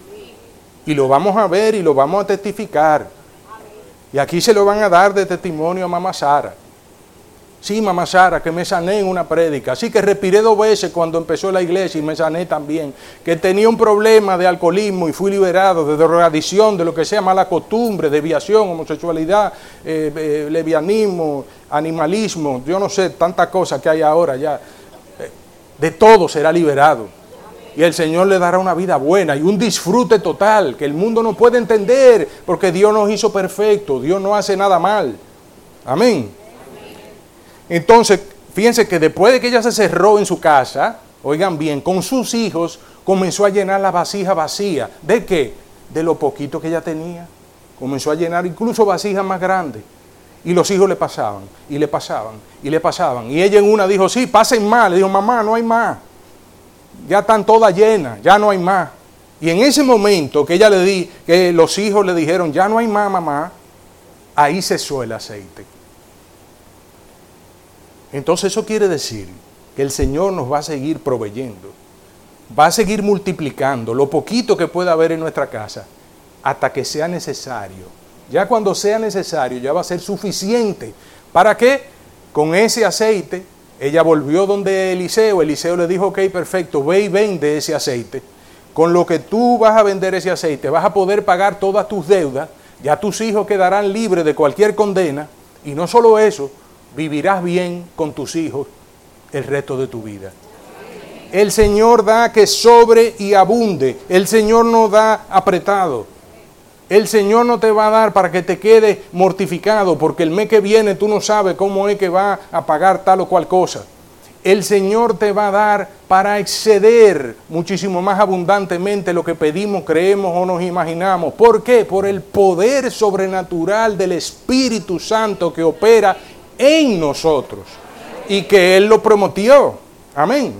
Y lo vamos a ver y lo vamos a testificar. Y aquí se lo van a dar de testimonio a mamá Sara. Sí, mamá Sara, que me sané en una prédica. Sí, que respiré 2 veces cuando empezó la iglesia y me sané también. Que tenía un problema de alcoholismo y fui liberado de drogadicción, de lo que sea mala costumbre, desviación, homosexualidad, lesbianismo, animalismo, yo no sé, tantas cosas que hay ahora ya. De todo será liberado. Y el Señor le dará una vida buena y un disfrute total que el mundo no puede entender porque Dios nos hizo perfectos, Dios no hace nada mal. Amén. Entonces, fíjense que después de que ella se cerró en su casa, oigan bien, con sus hijos comenzó a llenar la vasija vacía. ¿De qué? De lo poquito que ella tenía. Comenzó a llenar incluso vasijas más grandes. Y los hijos le pasaban, y le pasaban, y le pasaban. Y ella en una dijo, sí, pasen más. Le dijo, mamá, no hay más. Ya están todas llenas, ya no hay más. Y en ese momento que los hijos le dijeron, ya no hay más, mamá, ahí cesó el aceite. Entonces eso quiere decir que el Señor nos va a seguir proveyendo, va a seguir multiplicando lo poquito que pueda haber en nuestra casa hasta que sea necesario. Ya cuando sea necesario ya va a ser suficiente. ¿Para qué? Con ese aceite. Ella volvió donde Eliseo le dijo, ok, perfecto, ve y vende ese aceite. Con lo que tú vas a vender ese aceite, vas a poder pagar todas tus deudas, ya tus hijos quedarán libres de cualquier condena, y no solo eso, vivirás bien con tus hijos el resto de tu vida. El Señor da que sobre y abunde, el Señor no da apretado. El Señor no te va a dar para que te quedes mortificado, porque el mes que viene tú no sabes cómo es que va a pagar tal o cual cosa. El Señor te va a dar para exceder muchísimo más abundantemente lo que pedimos, creemos o nos imaginamos. ¿Por qué? Por el poder sobrenatural del Espíritu Santo que opera en nosotros y que Él lo prometió. Amén.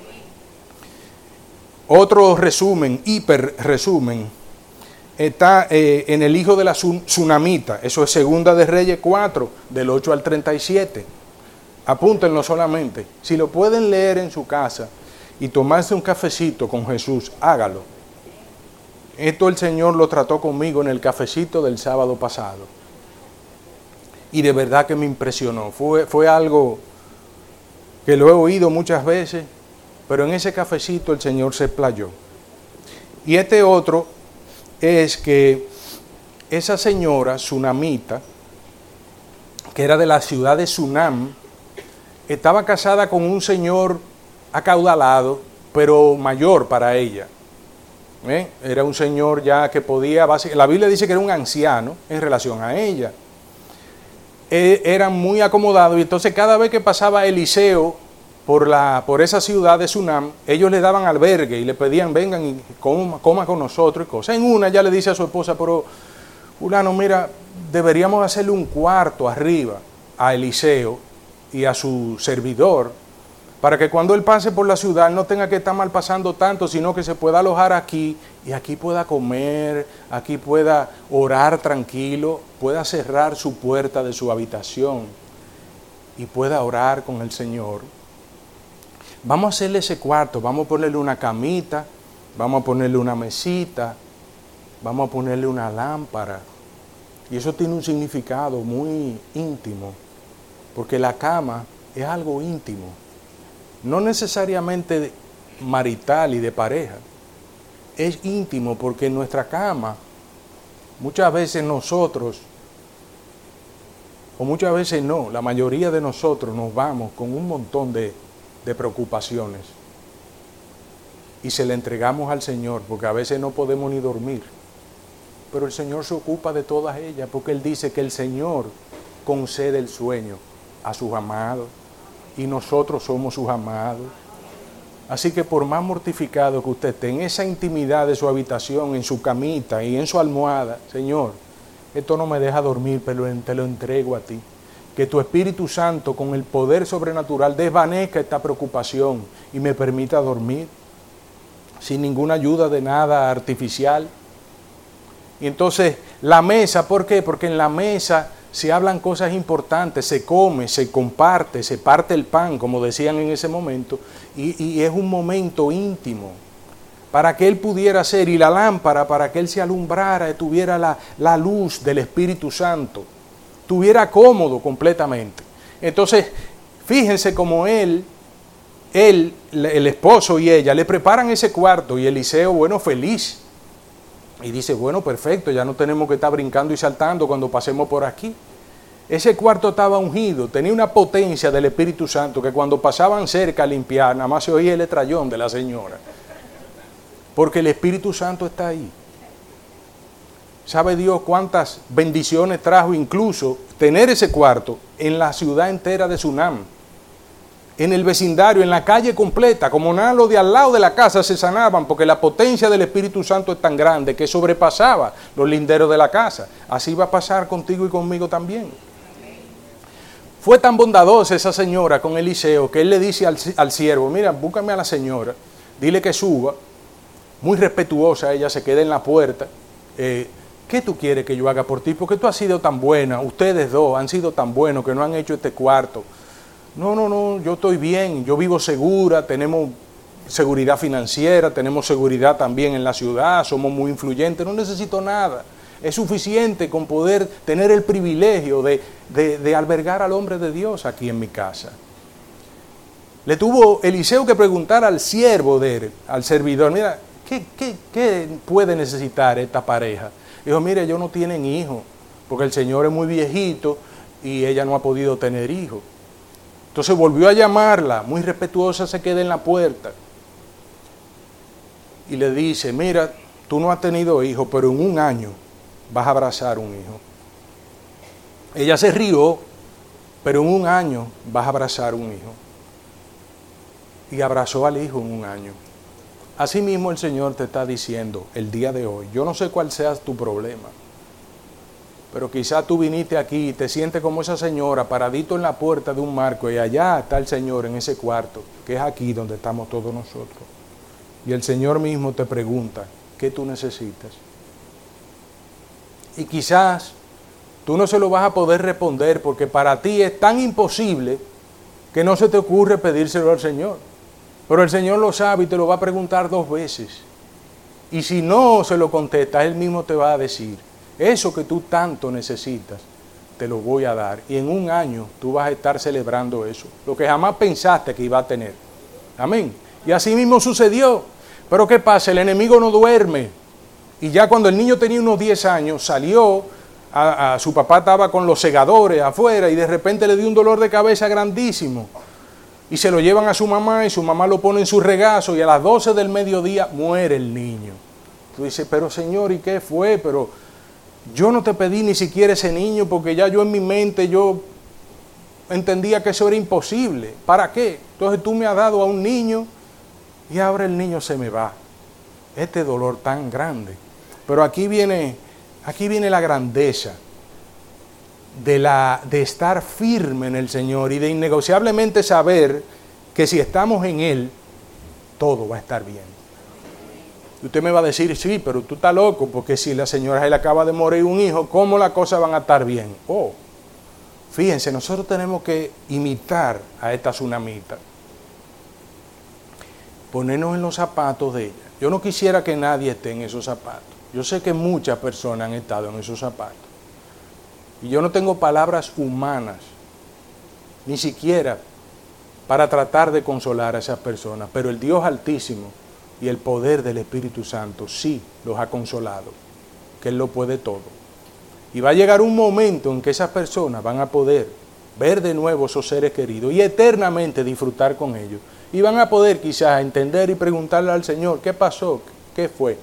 Otro resumen, hiper resumen. Está en el hijo de la Tsunamita, eso es Segunda de Reyes 4, del 8 al 37. Apúntenlo solamente. Si lo pueden leer en su casa y tomarse un cafecito con Jesús, hágalo. Esto el Señor lo trató conmigo en el cafecito del sábado pasado. Y de verdad que me impresionó. Fue algo que lo he oído muchas veces, pero en ese cafecito el Señor se explayó. Y este otro es que esa señora Tsunamita, que era de la ciudad de Sunam, estaba casada con un señor acaudalado, pero mayor para ella. Era un señor ya que podía, la Biblia dice que era un anciano en relación a ella. Eran muy acomodados y entonces cada vez que pasaba Eliseo por esa ciudad de Sunam, ellos le daban albergue y le pedían, vengan y coma con nosotros y cosas. En una ya le dice a su esposa, pero fulano, mira, deberíamos hacerle un cuarto arriba a Eliseo y a su servidor, para que cuando él pase por la ciudad no tenga que estar mal pasando tanto, sino que se pueda alojar aquí y aquí pueda comer, aquí pueda orar tranquilo, pueda cerrar su puerta de su habitación y pueda orar con el Señor. Vamos a hacerle ese cuarto, vamos a ponerle una camita, vamos a ponerle una mesita, vamos a ponerle una lámpara. Y eso tiene un significado muy íntimo, porque la cama es algo íntimo. No necesariamente marital y de pareja, es íntimo porque en nuestra cama muchas veces nosotros, o muchas veces no, la mayoría de nosotros nos vamos con un montón de preocupaciones y se le entregamos al Señor porque a veces no podemos ni dormir, pero el Señor se ocupa de todas ellas porque Él dice que el Señor concede el sueño a sus amados y nosotros somos sus amados. Así que por más mortificado que usted esté en esa intimidad de su habitación, en su camita y en su almohada, Señor, esto no me deja dormir, pero te lo entrego a ti. Que tu Espíritu Santo con el poder sobrenatural desvanezca esta preocupación y me permita dormir sin ninguna ayuda de nada artificial. Y entonces la mesa, ¿por qué? Porque en la mesa se hablan cosas importantes, se come, se comparte, se parte el pan, como decían en ese momento, y es un momento íntimo para que Él pudiera ser, y la lámpara para que Él se alumbrara, tuviera la luz del Espíritu Santo, estuviera cómodo completamente. Entonces, fíjense cómo el esposo y ella le preparan ese cuarto y Eliseo, bueno, feliz. Y dice, bueno, perfecto, ya no tenemos que estar brincando y saltando cuando pasemos por aquí. Ese cuarto estaba ungido, tenía una potencia del Espíritu Santo que cuando pasaban cerca a limpiar, nada más se oía el estrellón de la señora. Porque el Espíritu Santo está ahí. ¿Sabe Dios cuántas bendiciones trajo incluso tener ese cuarto en la ciudad entera de Sunam? En el vecindario, en la calle completa, como nada los de al lado de la casa se sanaban, porque la potencia del Espíritu Santo es tan grande que sobrepasaba los linderos de la casa. Así va a pasar contigo y conmigo también. Fue tan bondadosa esa señora con Eliseo que él le dice al siervo, mira, búscame a la señora, dile que suba. Muy respetuosa, ella se queda en la puerta. ¿Qué tú quieres que yo haga por ti? Porque tú has sido tan buena, ustedes dos han sido tan buenos que no han hecho este cuarto. No, yo estoy bien, yo vivo segura, tenemos seguridad financiera, tenemos seguridad también en la ciudad, somos muy influyentes, no necesito nada. Es suficiente con poder tener el privilegio de albergar al hombre de Dios aquí en mi casa. Le tuvo Eliseo que preguntar al siervo de él, al servidor, mira, ¿qué puede necesitar esta pareja? Dijo, mire, ellos no tienen hijos, porque el Señor es muy viejito y ella no ha podido tener hijos. Entonces volvió a llamarla, muy respetuosa, se queda en la puerta. Y le dice, mira, tú no has tenido hijos, pero en un año vas a abrazar un hijo. Ella se rió, pero en un año vas a abrazar un hijo. Y abrazó al hijo en un año. Así mismo el Señor te está diciendo el día de hoy, yo no sé cuál sea tu problema, pero quizás tú viniste aquí y te sientes como esa señora paradito en la puerta de un marco y allá está el Señor en ese cuarto, que es aquí donde estamos todos nosotros. Y el Señor mismo te pregunta, ¿qué tú necesitas? Y quizás tú no se lo vas a poder responder porque para ti es tan imposible que no se te ocurre pedírselo al Señor. Pero el Señor lo sabe y te lo va a preguntar 2 veces. Y si no se lo contestas, Él mismo te va a decir, eso que tú tanto necesitas, te lo voy a dar. Y en un año tú vas a estar celebrando eso, lo que jamás pensaste que iba a tener. Amén. Y así mismo sucedió. Pero ¿qué pasa? El enemigo no duerme. Y ya cuando el niño tenía unos 10 años, salió, su papá estaba con los segadores afuera y de repente le dio un dolor de cabeza grandísimo. y se lo llevan a su mamá y su mamá lo pone en su regazo y a las 12 del mediodía muere el niño. Tú dices, pero Señor, ¿y qué fue? Pero yo no te pedí ni siquiera ese niño porque ya yo en mi mente yo entendía que eso era imposible. ¿Para qué? Entonces tú me has dado a un niño y ahora el niño se me va. Este dolor tan grande. Pero aquí viene la grandeza de estar firme en el Señor y de innegociablemente saber que si estamos en Él, todo va a estar bien. Y usted me va a decir, sí, pero tú estás loco, porque si la señora le acaba de morir un hijo, ¿cómo las cosas van a estar bien? Oh, fíjense, nosotros tenemos que imitar a esta tsunamita. Ponernos en los zapatos de ella. Yo no quisiera que nadie esté en esos zapatos. Yo sé que muchas personas han estado en esos zapatos. Y yo no tengo palabras humanas, ni siquiera para tratar de consolar a esas personas. Pero el Dios Altísimo y el poder del Espíritu Santo sí los ha consolado, que Él lo puede todo. Y va a llegar un momento en que esas personas van a poder ver de nuevo esos seres queridos y eternamente disfrutar con ellos. Y van a poder quizás entender y preguntarle al Señor, ¿qué pasó? ¿Qué fue?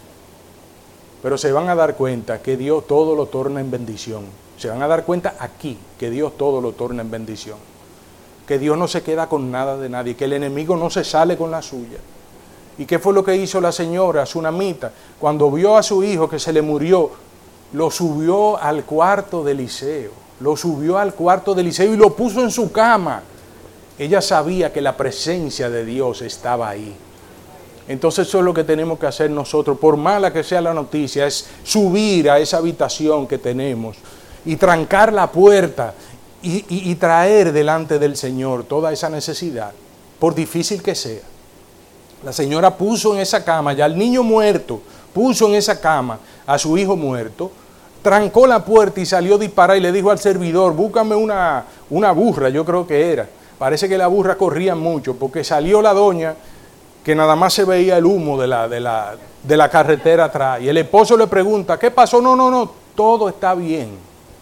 Pero se van a dar cuenta que Dios todo lo torna en bendición. Se van a dar cuenta aquí que Dios todo lo torna en bendición. Que Dios no se queda con nada de nadie, que el enemigo no se sale con la suya. ¿Y qué fue lo que hizo la señora tsunamita? Cuando vio a su hijo que se le murió, lo subió al cuarto de Eliseo. Lo subió al cuarto de Eliseo y lo puso en su cama. Ella sabía que la presencia de Dios estaba ahí. Entonces eso es lo que tenemos que hacer nosotros, por mala que sea la noticia, es subir a esa habitación que tenemos y trancar la puerta y traer delante del Señor toda esa necesidad, por difícil que sea. La señora puso en esa cama, ya el niño muerto, puso en esa cama a su hijo muerto, trancó la puerta y salió a disparar y le dijo al servidor, búscame una burra, yo creo que era. Parece que la burra corría mucho porque salió la doña que nada más se veía el humo de la carretera atrás. Y el esposo le pregunta, ¿qué pasó? No, todo está bien.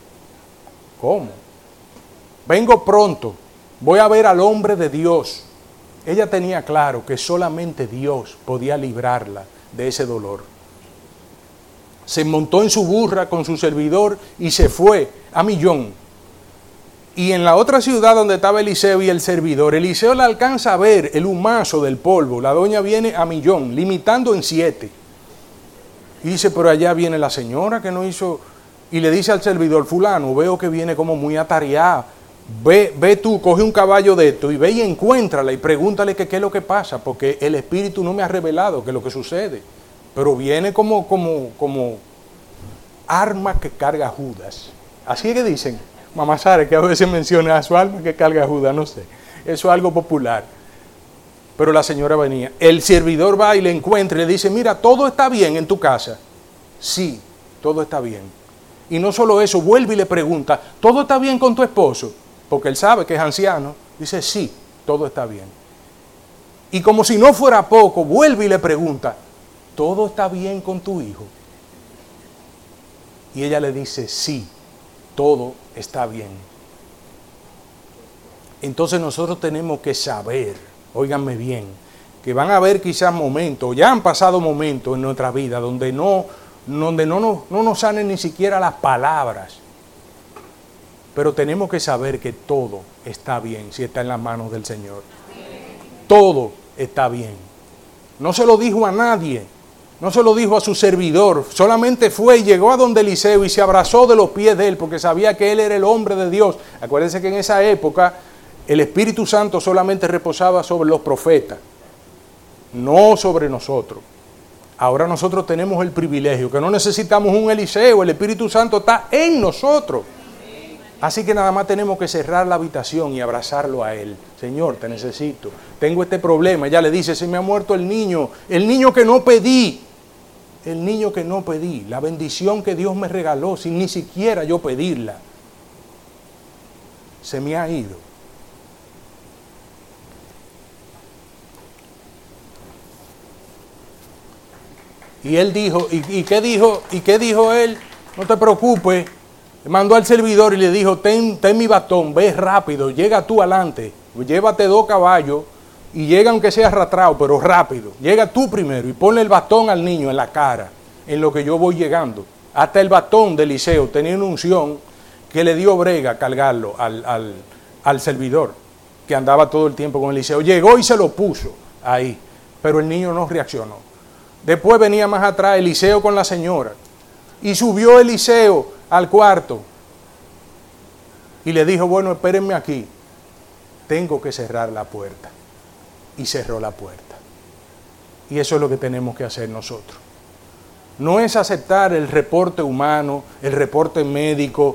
¿Cómo? Vengo pronto, voy a ver al hombre de Dios. Ella tenía claro que solamente Dios podía librarla de ese dolor. Se montó en su burra con su servidor y se fue a Millón. Y en la otra ciudad donde estaba Eliseo y el servidor, Eliseo la alcanza a ver el humazo del polvo. La doña viene a Millón, limitando en 7. Y dice, pero allá viene la señora que no hizo... Y le dice al servidor, fulano, veo que viene como muy atareada. Ve tú, coge un caballo de esto y ve y encuéntrala y pregúntale que qué es lo que pasa, porque el Espíritu no me ha revelado qué es lo que sucede. Pero viene como arma que carga Judas. Así es que dicen, Mamá Sara, que a veces menciona a su alma que carga Judas, no sé. Eso es algo popular. Pero la señora venía. El servidor va y le encuentra y le dice, mira, todo está bien en tu casa. Sí, todo está bien. Y no solo eso, vuelve y le pregunta, ¿todo está bien con tu esposo? Porque él sabe que es anciano. Dice, sí, todo está bien. Y como si no fuera poco, vuelve y le pregunta, ¿todo está bien con tu hijo? Y ella le dice, sí, todo está bien. Entonces nosotros tenemos que saber, óiganme bien, que van a haber quizás momentos, ya han pasado momentos en nuestra vida donde no nos salen ni siquiera las palabras. Pero tenemos que saber que todo está bien si está en las manos del Señor. Todo está bien. No se lo dijo a nadie, no se lo dijo a su servidor, solamente fue y llegó a donde Eliseo y se abrazó de los pies de él porque sabía que él era el hombre de Dios. Acuérdense que en esa época el Espíritu Santo solamente reposaba sobre los profetas, no sobre nosotros. Ahora nosotros tenemos el privilegio que no necesitamos un Eliseo, el Espíritu Santo está en nosotros. Así que nada más tenemos que cerrar la habitación y abrazarlo a Él. Señor, te necesito. Tengo este problema. Ella le dice, se me ha muerto el niño que no pedí. El niño que no pedí. La bendición que Dios me regaló sin ni siquiera yo pedirla. Se me ha ido. Y él dijo, ¿y qué dijo? ¿Y qué dijo él? No te preocupes. Mandó al servidor y le dijo, ten mi batón, ve rápido, llega tú adelante. llévate 2 caballos y llega aunque sea arrastrado, pero rápido. Llega tú primero y ponle el bastón al niño en la cara, en lo que yo voy llegando. Hasta el bastón de Eliseo tenía una unción que le dio brega cargarlo al servidor, que andaba todo el tiempo con Eliseo. Llegó y se lo puso ahí, pero el niño no reaccionó. Después venía más atrás Eliseo con la señora, y subió Eliseo al cuarto, y le dijo, bueno, espérenme aquí, tengo que cerrar la puerta. Y cerró la puerta. Y eso es lo que tenemos que hacer nosotros. No es aceptar el reporte humano, el reporte médico,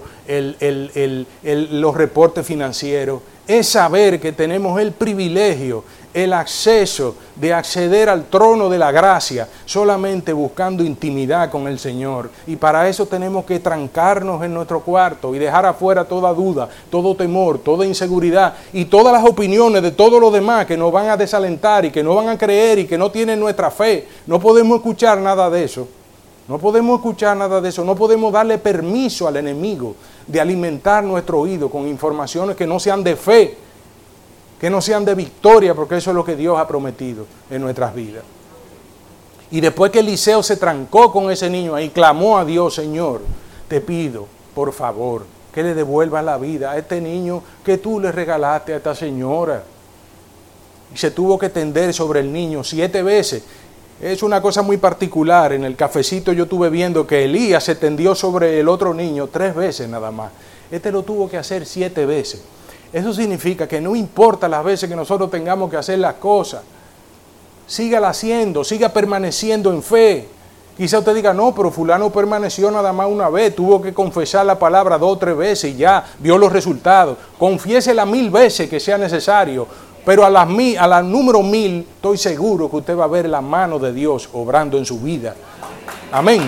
los reportes financieros. Es saber que tenemos el privilegio, el acceso de acceder al trono de la gracia, solamente buscando intimidad con el Señor. Y para eso tenemos que trancarnos en nuestro cuarto y dejar afuera toda duda, todo temor, toda inseguridad y todas las opiniones de todos los demás que nos van a desalentar y que no van a creer y que no tienen nuestra fe. No podemos escuchar nada de eso. No podemos escuchar nada de eso. No podemos darle permiso al enemigo de alimentar nuestro oído con informaciones que no sean de fe, que no sean de victoria, porque eso es lo que Dios ha prometido en nuestras vidas. Y después que Eliseo se trancó con ese niño ahí, clamó a Dios, Señor, te pido, por favor, que le devuelvas la vida a este niño que tú le regalaste a esta señora. Y se tuvo que tender sobre el niño 7 veces. Es una cosa muy particular. En el cafecito yo estuve viendo que Elías se tendió sobre el otro niño 3 veces nada más. Este lo tuvo que hacer 7 veces. Eso significa que no importa las veces que nosotros tengamos que hacer las cosas, sígala haciendo, siga permaneciendo en fe. Quizá usted diga, no, pero fulano permaneció nada más una vez, tuvo que confesar la palabra 2 o 3 veces y ya vio los resultados. Confiésela 1000 veces que sea necesario. Pero a la número 1000 estoy seguro que usted va a ver la mano de Dios obrando en su vida. Amén.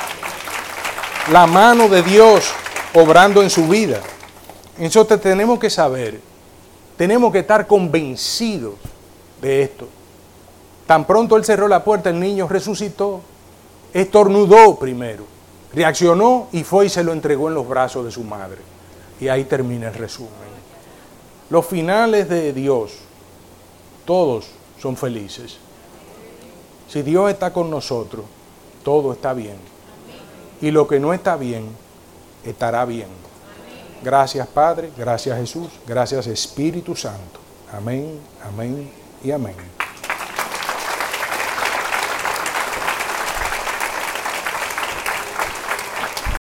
La mano de Dios obrando en su vida. Entonces tenemos que saber, tenemos que estar convencidos de esto. Tan pronto él cerró la puerta, el niño resucitó, estornudó primero, reaccionó y fue y se lo entregó en los brazos de su madre. Y ahí termina el resumen. Los finales de Dios, todos son felices. Si Dios está con nosotros, todo está bien. Y lo que no está bien, estará bien. Gracias Padre, gracias Jesús, gracias Espíritu Santo. Amén, amén y amén.